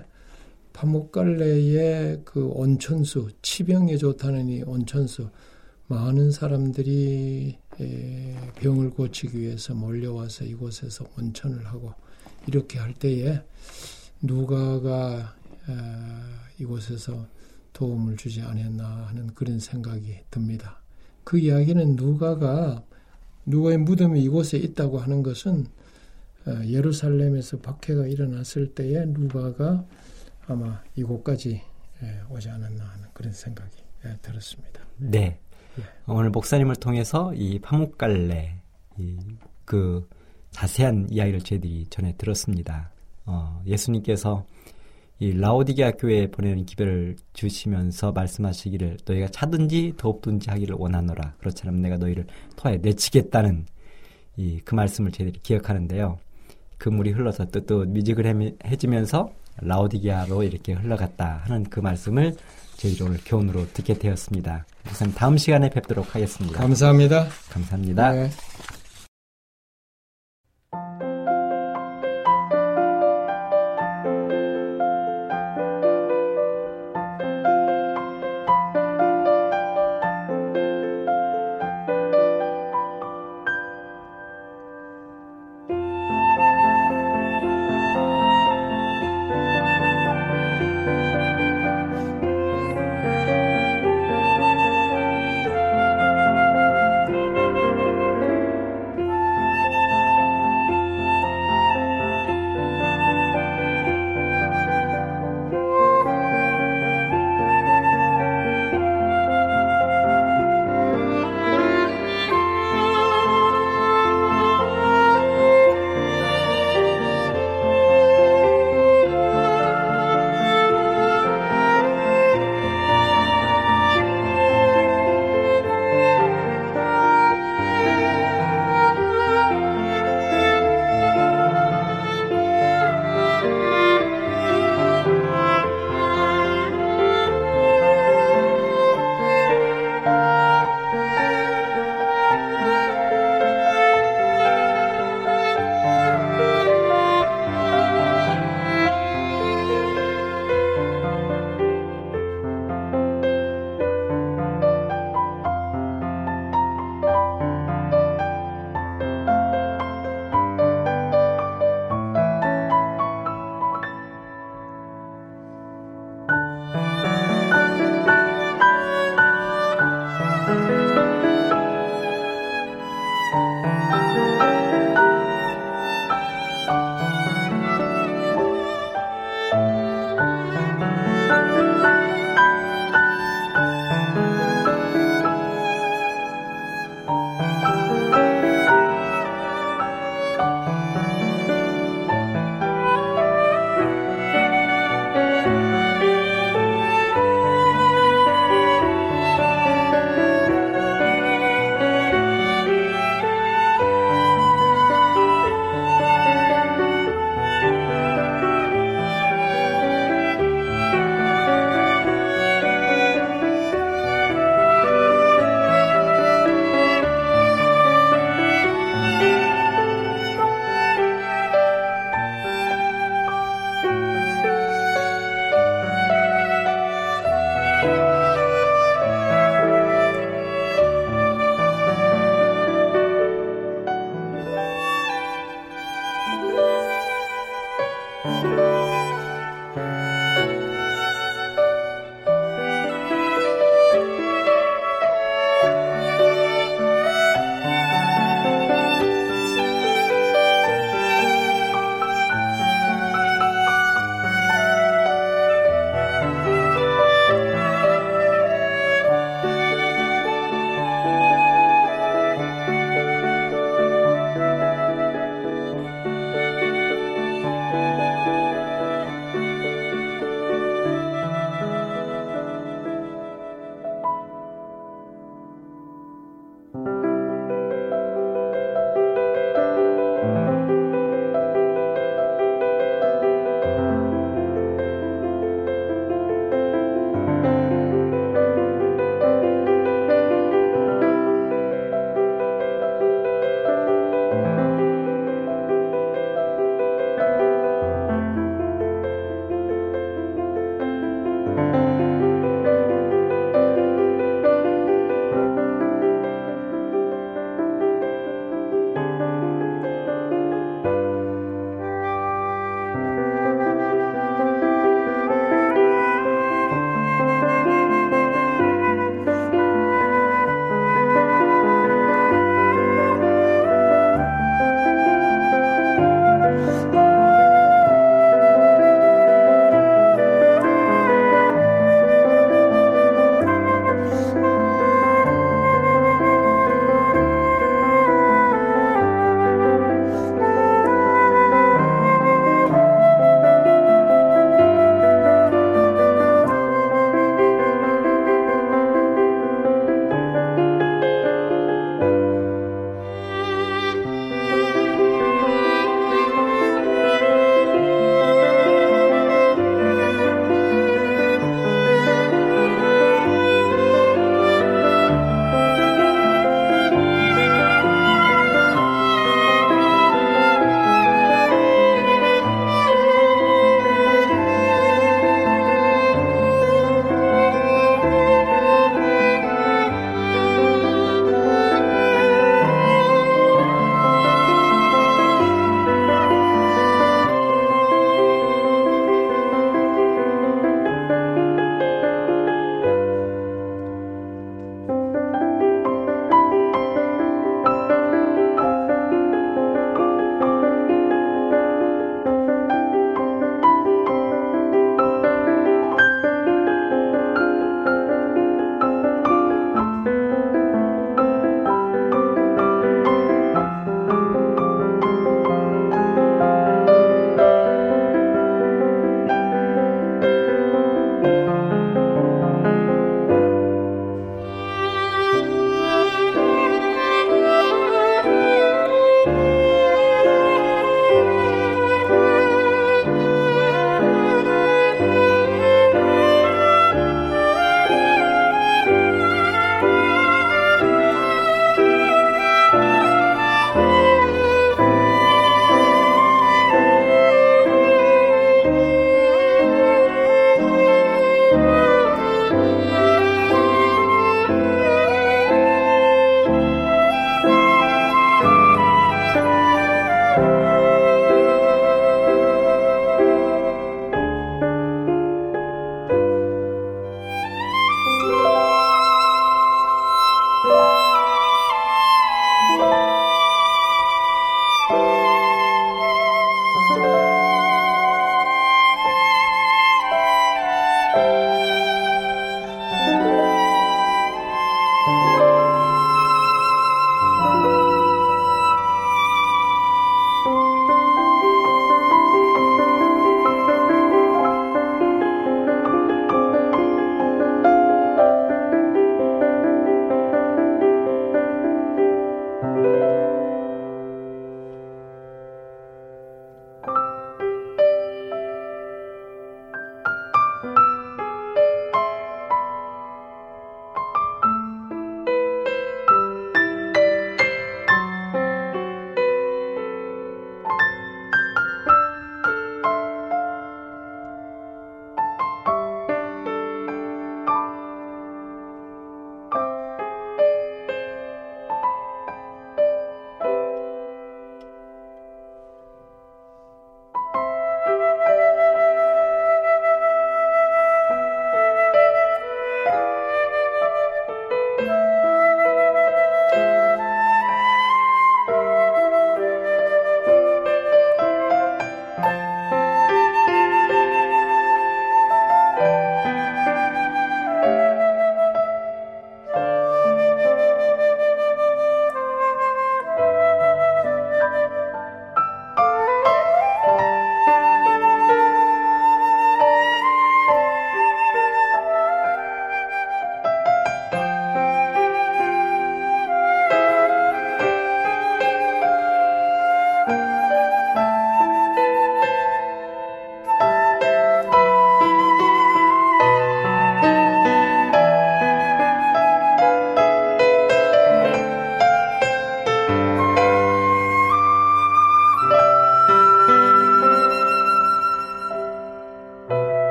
파묵갈레의 그 온천수, 치병에 좋다는 이 온천수, 많은 사람들이 병을 고치기 위해서 몰려와서 이곳에서 온천을 하고 이렇게 할 때에 누가가 이곳에서 도움을 주지 않았나 하는 그런 생각이 듭니다. 그 이야기는 누가의 무덤이 이곳에 있다고 하는 것은 예루살렘에서 박해가 일어났을 때에 누가가 아마 이곳까지 오지 않았나 하는 그런 생각이 들었습니다. 네. 오늘 목사님을 통해서 이 파묵갈레 그 자세한 이야기를 저희들이 전해 들었습니다. 예수님께서 이 라오디게아 교회에 보내는 기별을 주시면서 말씀하시기를 너희가 차든지 더없든지 하기를 원하노라. 그렇지 않으면 내가 너희를 토하에 내치겠다는 그 말씀을 저희들이 기억하는데요. 그 물이 흘러서 또 미지근해지면서 라오디게아로 이렇게 흘러갔다 하는 그 말씀을 저희들이 오늘 교훈으로 듣게 되었습니다. 우선 다음 시간에 뵙도록 하겠습니다. 감사합니다. 감사합니다. 네.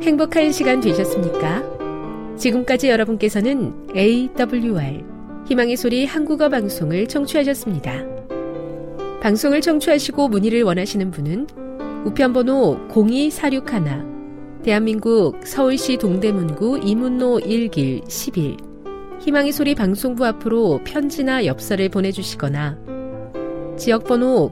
행복한 시간 되셨습니까? 지금까지 여러분께서는 AWR 희망의 소리 한국어 방송을 청취하셨습니다. 방송을 청취하시고 문의를 원하시는 분은 우편번호 02461 대한민국 서울시 동대문구 이문로 1길 11 희망의 소리 방송부 앞으로 편지나 엽서를 보내주시거나 지역번호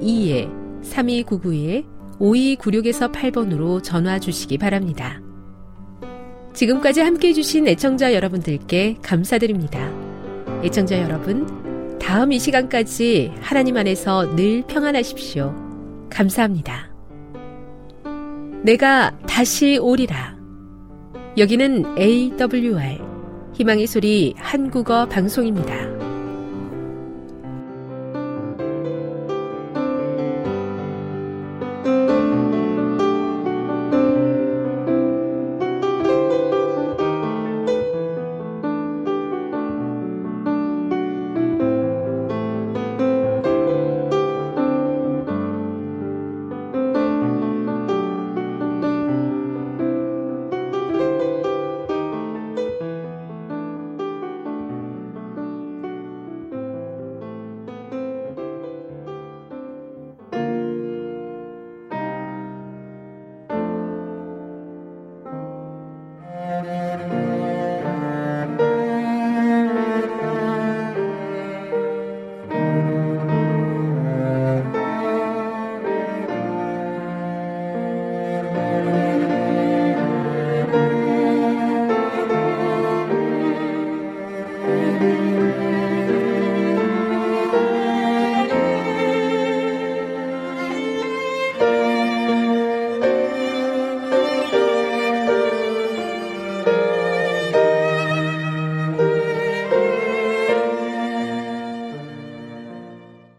02-3299-5296에서 8번으로 전화 주시기 바랍니다. 지금까지 함께해 주신 애청자 여러분들께 감사드립니다. 애청자 여러분, 다음 이 시간까지 하나님 안에서 늘 평안하십시오. 감사합니다. 내가 다시 오리라. 여기는 AWR 희망의 소리 한국어 방송입니다.